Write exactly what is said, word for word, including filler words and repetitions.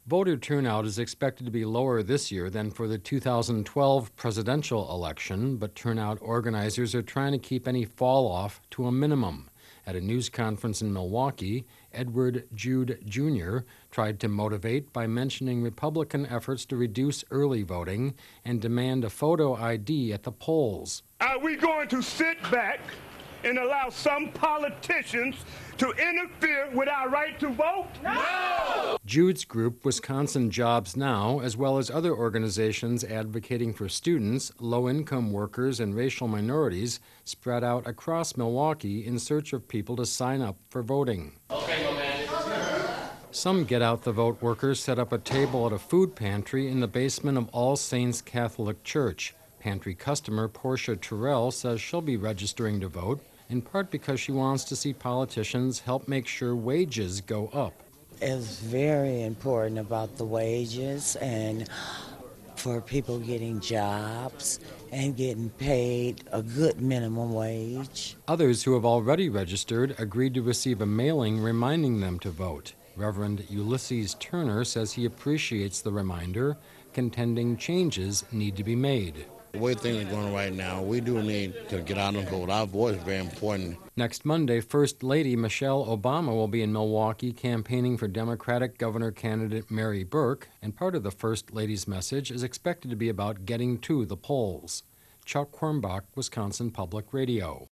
Voter turnout is expected to be lower this year than for the two thousand twelve presidential election, but turnout organizers are trying to keep any fall off to a minimum. At a news conference in Milwaukee, Edward Jude Junior tried to motivate by mentioning Republican efforts to reduce early voting and demand a photo I D at the polls. Are we going to sit back and allow some politicians to interfere with our right to vote? No! Jude's group, Wisconsin Jobs Now, as well as other organizations advocating for students, low-income workers, and racial minorities, spread out across Milwaukee in search of people to sign up for voting. Okay, no man. Some Get Out the Vote workers set up a table at a food pantry in the basement of All Saints Catholic Church. Pantry customer Portia Terrell says she'll be registering to vote, in part because she wants to see politicians help make sure wages go up. It's very important about the wages and for people getting jobs and getting paid a good minimum wage. Others who have already registered agreed to receive a mailing reminding them to vote. Reverend Ulysses Turner says he appreciates the reminder, contending changes need to be made. The way things are going right now, we do need to get out and vote. Our voice is very important. Next Monday, First Lady Michelle Obama will be in Milwaukee campaigning for Democratic governor candidate Mary Burke, and part of the First Lady's message is expected to be about getting to the polls. Chuck Quirmbach, Wisconsin Public Radio.